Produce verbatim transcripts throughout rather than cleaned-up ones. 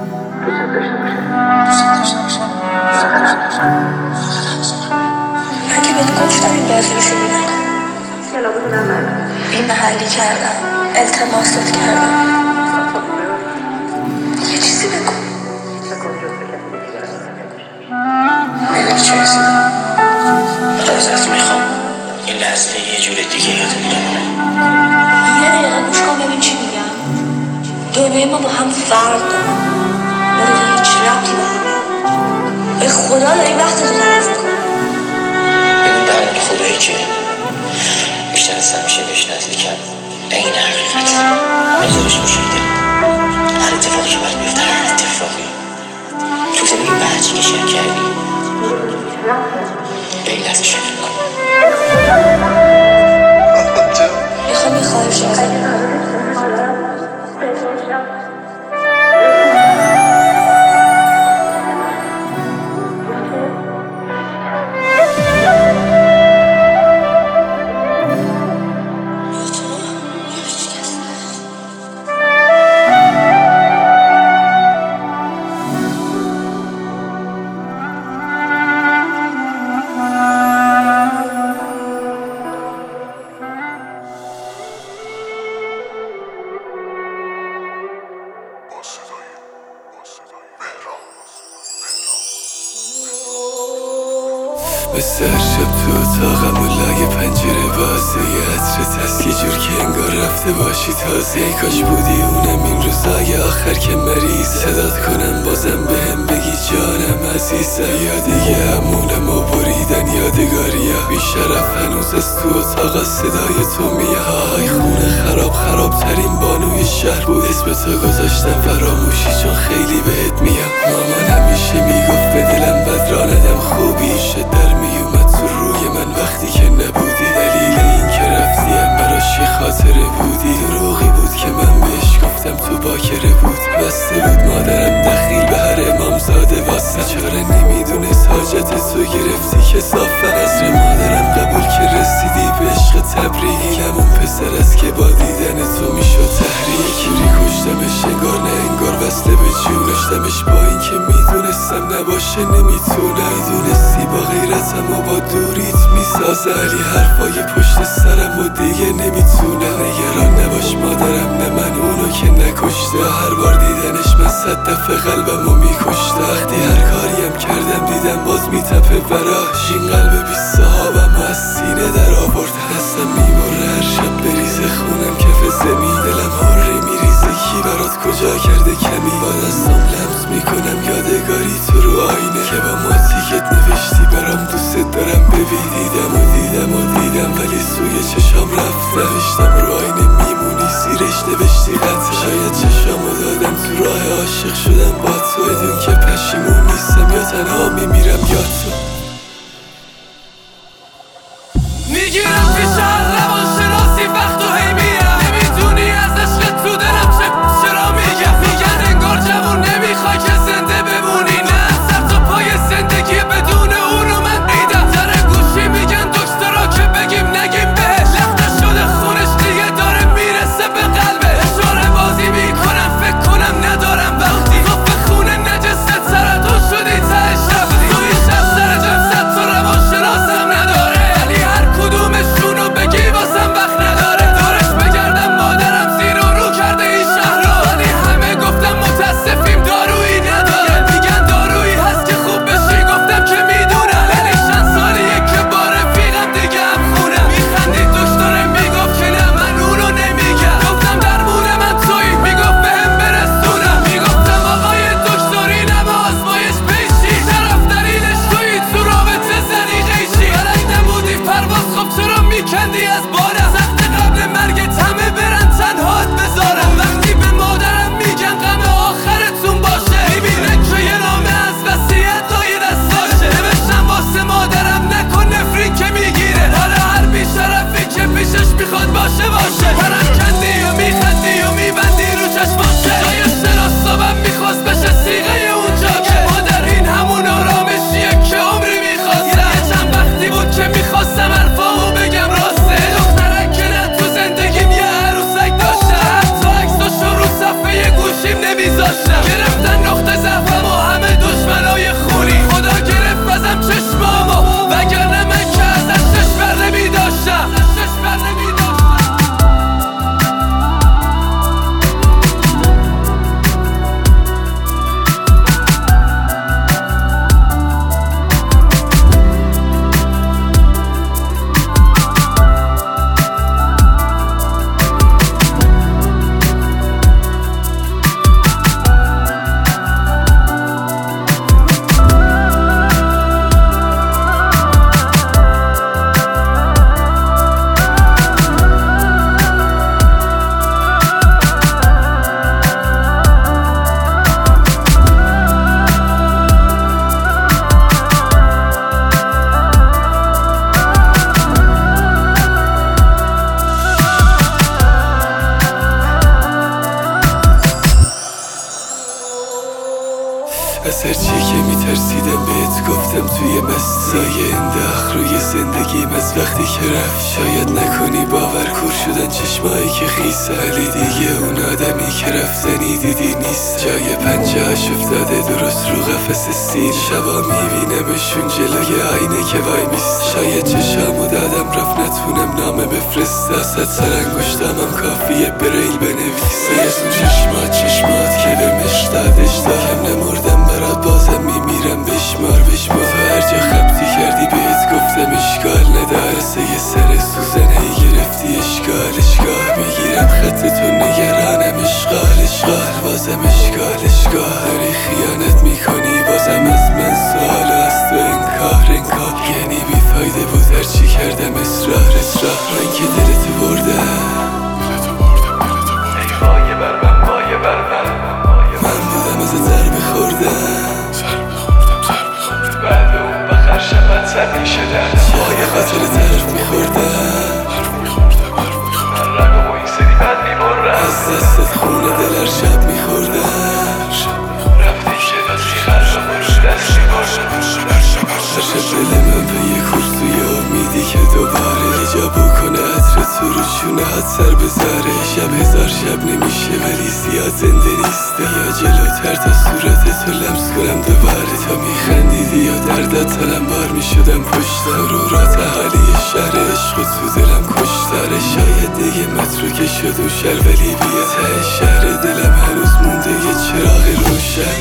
من که بهت گفتم این بازی رو شروع نکن. این محلی کردم، التماست کردم، یه چیزی بگو. میدونی چه رسیدم؟ من ازت میخوام این لحظه یه جور دیگه یادت بمونه. یه دقیقه گوش کن ببین چی میگم. دنیای ما با هم فرق داره، نداره هیچ ربطی به هم. به خدا داری وقت رو تلف میکنی. ببین در مورد خدایی که بیشتر از همیشه بهش نزدیکم، این حقیقت نظرش میشیده. هر اتفاقی که باید بیفته، هر اتفاقی تو زندگی بحثی که شیر کردی به این لحظه شکل کن. میخوام یه خواهش ازت. مثل هر شب تو اتاقم و لای پنجره بازه یه عطرت هست یه جور که انگار رفته باشی تازه. ای کاش بودی اونم این روزای آخر که مریض صدات کنم بازم بهم بگی جانم عزیزم. یا دیگه همونم و بریدن یادگاری ها بی شرف هنوز از تو اتاق صدای تو میاد. های خونه خراب خراب ترین بانوی شهر بود، اسم تو گذاشتم فراموشی چون خیلی بهت میاد. مامان همیشه میگفت به دلم بد را ندم خوبی شد در میومد تو روی من وقتی که نبودی. دلیل این که رفتی هم براش یه خاطره بودی، دروغی بود که من بهش گفتم تو باکره بود. بسته بود مادرم دخیل به هر امامزاده واسه چاره نمیدونست حاجت تو گرفتی که صافن عصر مادرم قبول که رسیدی به عشق تبریک. همون پسر است که با دیدن تو میشد تحریک. ری کشتمش انگار نه انگار بسته به جونشتمش با این که میدونستم نباشه نمیتونه. میدونستی با غیرتم و با دوریت میسازه علی حرفای پشت سرم و دیگه نمیتونه. نگران نباش مادرم نه من اونو که نکشته، هر بار دیدنش من صد دفعه قلبمو میکشته. وقتی هر کاریم کردم دیدم باز میتپه براش، این قلب بی صحابم از سینه در آورد. هستم میبره هر شب بریزه خونم کف زمین، دلم هره میریزه کی برات کجا کرده کمی. با دستم لمس میکنم یادگاری تو رو آینه که با ماتیکت نوشتی برام دوست دارم ببین. دیدم و دیدم و دیدم ولی سوی چشام رفت، نوشتم رو آینه میمونی زیرش نوشتی قطع. شاید چشامو دادم تو راه عاشق شدم با تو، بدون که پشیمون نیستم یا تنها میمیرم یا تو. میگیرم پیش هر روان شناسی وقت و هی میرم، نمیدونی از عشق تو دلم چه چرا میگم. میگن انگار جوون نمیخوای که زنده بمونی، نه سر تا پای زندگی بدون اونو من دیدم. در گوشی میگن دکترا که بگیم نگیم بهش، لخته شده خونش دیگه داره میرسه به قلبه. اشاره بازی میکنم فکر کنم ندارم وقتی تو به خونه نجسه سرطان شدی تهش رفتی. توی شب سر جا از هرچی که میترسیدم بهت گفتم توی مسایه انداخ روی زندگیم از وقتی که رفت. شاید نکنی باور کور شدن چشمایی که خیسه، ولی دیگه اون آدمی که رفتنی دیدی نیست. جای پنجهاش افتاده درست رو قفس سیر، شبا میبینمشون جلوی آینه که وای میست. شاید چشامو دادم رفت نتونم نامه بفرست، ست سر انگشتامم کافیه بریل بنویسه. از اون چشمات چشمات که به مشتاد اشتاهم نمردم برات بازم میمیرم بشمار بشمار. تو هر جا خبتی کردی بهت گفتم اشکال نداره، سه یه سر سوزنه گرفتی اشکال اشکال. میگیرم خطتو نگرانم اشغال اشغال، بازم اشکال اشغال. داری خیانت میکنی بازم از من سوال، از تو انکار انکار. یعنی بیفایده بود هرچی کردم اصرار اصرار. من که دلتو بردم من بودم از در بخوردم بعد اون بخر شبت سر میشدم چه خاطر طرف میخوردم من رقم و این سری بد میبرم از دستت خونه دلر شب میخوردم رفتی که دستی خرم و رو دست میبرم هر دل من به یه کرسوی امیدی که دوباره یه بکنه عطر تو رو چونه هات سر بذاره. شب هزار شب نمیشه ولی زیاد زنده نیست. بیا جلوتر تا صورت تو لمس کنم دوباره. تا میخندیدی یا دردت تنم بار میشدم پشت مرورات اهالی شهر عشق تو دلم کشتاره. شاید دیگه متروکه شد و شهر ولی بیا ته شهر دلم هنوز مونده یه چراغ روشن.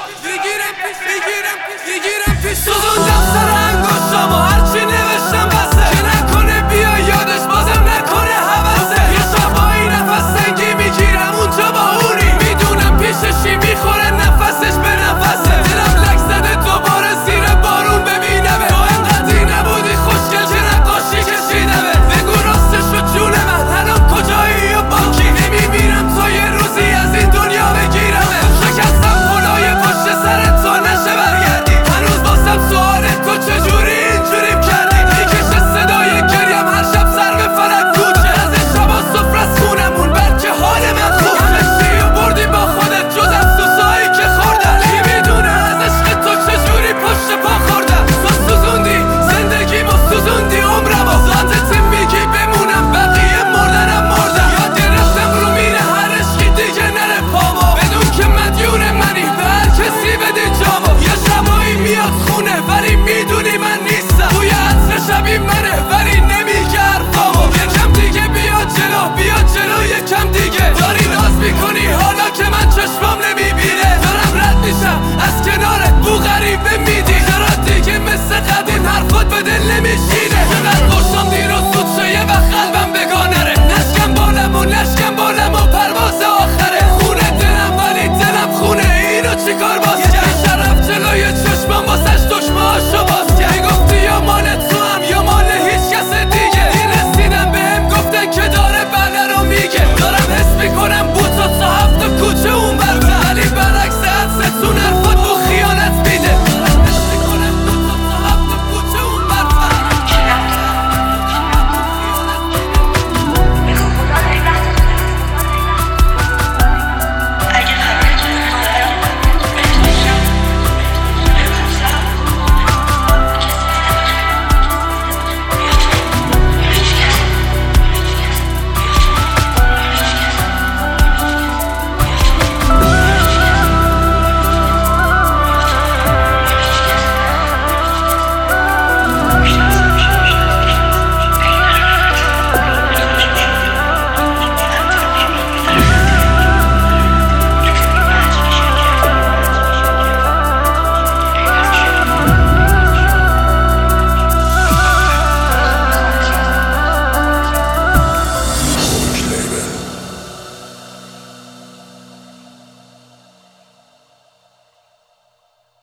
سوزوندم سر انگشتامو هرچی نوشتم بسه که نکنه بیا یادش بازم نکنه حوثه. یه شبایی نفس سنگی میگیرم اونجا با اونی، میدونم پیششی میخوره نفسش به نفسه. دلم لک زده دوباره زیر بارون ببینمه. تو انقدی نبودی خوشگل که نقاشی کشیدمه. بگو راستشو جون من الان کجایی و با کی؟ نمیبینم تا یه روزی از این دنیا بگیرمه. شکستم پلای پشت سر تو نشه برگردی. سوال تو چجوری اینجوریم کردی؟ میکشه صدای گریم هر شب سر به فلک کوچه. از این شبا صفر از خونمون بلکه حال من خوب. همشی و بردی با خودت جز از سوسایی که خوردن. کی میدونه از عشق تو چجوری پشت پا خوردم. تو سوزوندی زندگیمو سوزوندی عمرمو. ذاتت میگی بمونم بقیه مردنم مردم. یاد گرفتم رو میره هر عشقی دیگه نره پامو. بدون که مدیون منی به هر کسی بده جامو. یه شبایی میاد خونه ولی میدونی من نیستم. توی عطر شبی منه ولی نمیگه حرفامو. یکم دیگه بیا جلو بیا جلو یکم دیگه. داری ناز میکنی حالا که من چشمام نمیبینه. دارم رد میشم از کنارت بو غریبه میدی. چرا دیگه مثل قدیم حرفات به دل نمیشینه. چقدر خوشم دیروز زود شه یه وقت قلبم بگانره. نشکم بالم و نشکم بالم و پرواز آخره. خونه دلم ولی دلم خونه اینو چیکار باز